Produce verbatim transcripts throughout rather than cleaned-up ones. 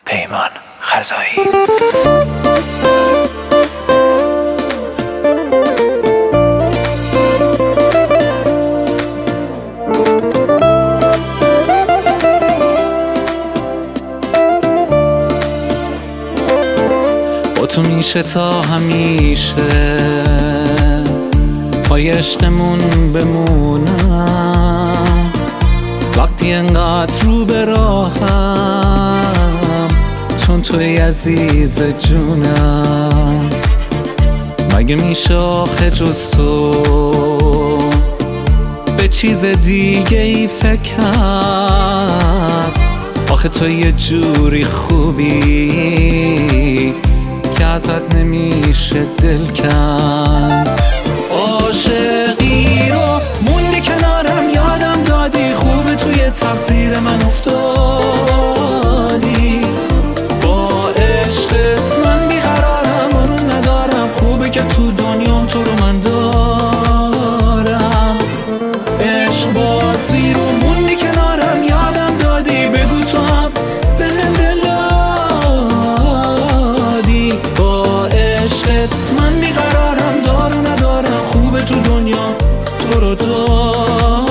پیمان خزایی. با تو میشه تا همیشه پای عشقمون بمونم، وقتی انقدر رو به راهم چون توی عزیز جونم. مگه میشه آخه جز تو به چیز دیگه ای فکر کرد؟ آخه تو یه جوری خوبی که ازت نمیشه دل کند. عاشقی رو موندی کنارم، یادم دادی خوبه توی تقدیر من افتادی. با عشقت من بیقرارم، آروم ندارم، خوبه که تو دنیام تو رو من دارم. عشق بازی رو موندی کنارم، یادم دادی بگو تو هم به هم دل دادی. با عشقت من بیقرارم، دارو ندارم، خوبه تو دنیا تو رو دارم.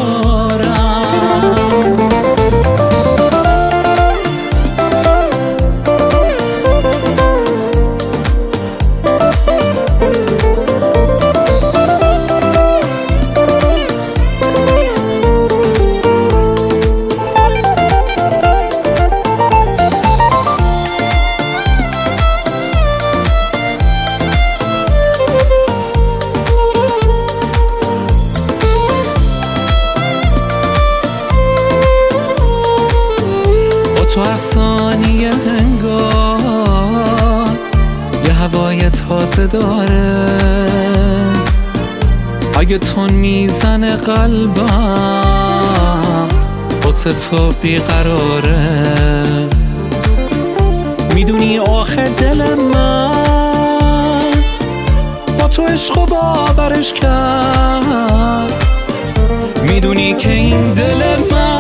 تو هر ثانیه انگار یه هوای تازه داره، اگه تون میزنه قلبم واسه تو بیقراره. میدونی آخه دل من با تو عشق و باورش کرد، میدونی که این دل من